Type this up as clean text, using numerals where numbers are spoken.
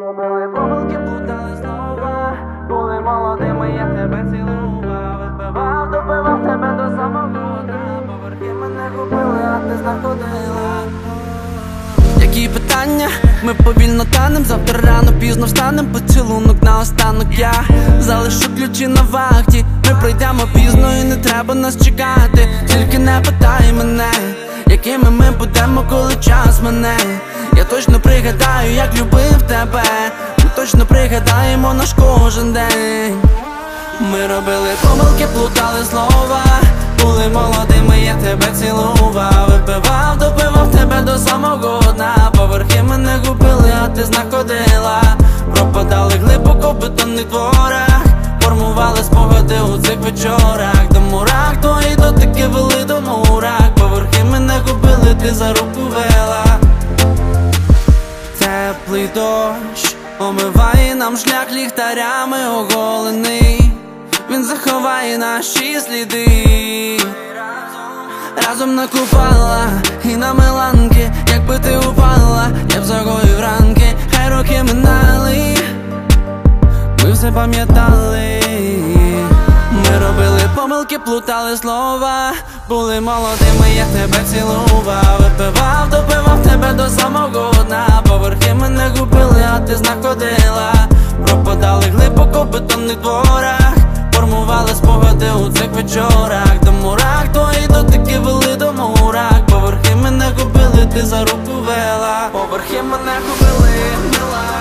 робили помилки, плутали слова. Були молодими, я тебе цілував. Випивав, допивав тебе до самого дна. Поверхи мене губили, а ти знаходила. Які питання? Ми повільно танем, завтра рано пізно встанем. Поцілунок наостанок я залишу ключі на вахті. Ми прийдемо пізно і не треба нас чекати. Тільки не питай мене, якими ми будемо, коли час мене. Я точно пригадаю, як любив тебе. Ми точно пригадаємо наш кожен день. Ми робили помилки, плутали слова. Були молодими, я тебе цілував. Випивав, допивав тебе до самого дна. Поверхи мене губили, а ти знаходила. Пропадали глибоко в бетонних дворах. Формували спогади у цих вечорах. До мурах, твої дотики вели до мурах. Поверхи мене губили, ти за руку вела. Теплий дощ омиває нам шлях ліхтарями оголений. Він заховає наші сліди. Разом на Купала і на Миланки. Якби ти упала, я б загоїв ранки. Хай роки минали, ми все пам'ятали. Ми робили помилки, плутали слова. Були молодими, я тебе цілував. Випивав, допивав тебе до самого дна. Поверхи мене губили, а ти знаходила. Пропадали глибоко в бетонних дворах. Формували спогади у цих вечорах. До мурах, твої дотики вели до мурах. Поверхи мене губили, ти за руку вела. Поверхи мене губили, мила.